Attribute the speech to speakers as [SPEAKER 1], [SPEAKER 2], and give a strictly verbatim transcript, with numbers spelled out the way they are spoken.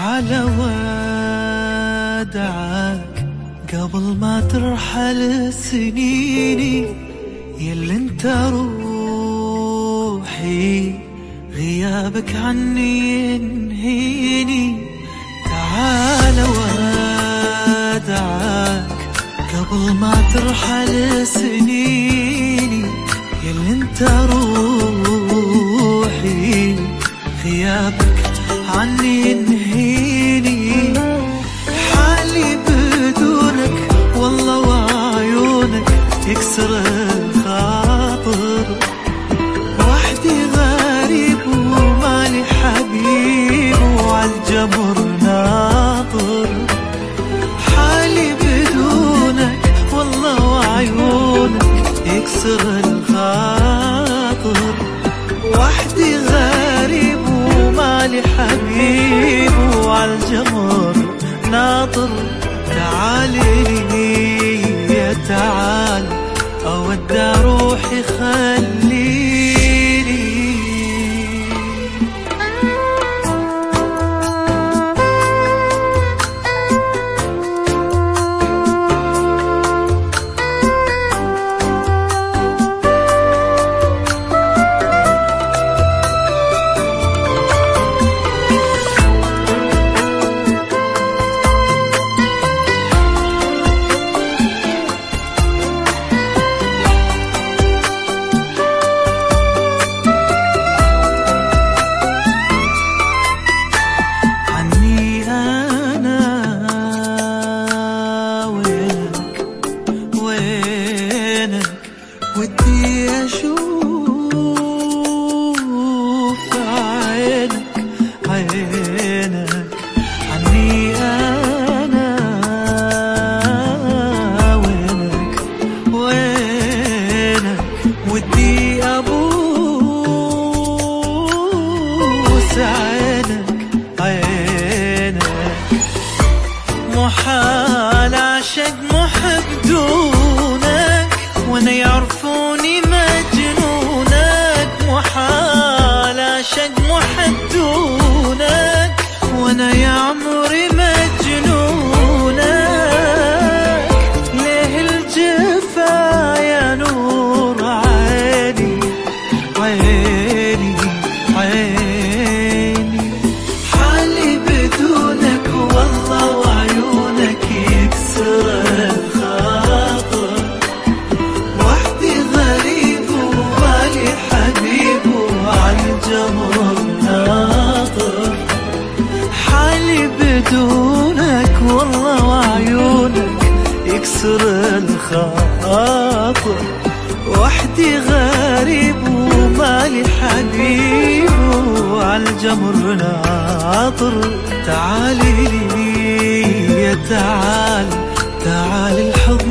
[SPEAKER 1] تعال ودعك قبل ما ترحل سنيني، ياللي انت روحي غيابك عني ينهيني. تعال ودعك قبل ما ترحل سنيني، ياللي انت روحي غيابك عني ينهيني. حالي بدونك والله وعيونك يكسر الخاطر، وحدي غريب ومالي حبيب وعالجمر ناطر. حالي بدونك والله وعيونك يكسر الخاطر، وحدي غريب ومالي حبيب وعالجمر ناطر. تعالي لي يا تعال أودع روحي خليني. ودي أشوف عينك عينك عني أنا، وينك وينك ودي أبوس عينك عينك. محال أعشق محب دونك وانا يعرفوني مجنونك. محال أعشق محب دونك وانا يا عمري مجنونك. ليه الجفا يا نور عيني عيني عيني. حالي بدونك والله وعيونك يكسر الخاطر، وحدي غريب ومالي حبيب وعالجمر ناطر. حالي بدونك والله وعيونك يكسر الخاطر، وحدي غريب ومالي حبيب وعالجمر ناطر. تعالي لي يا تعال تعال الحب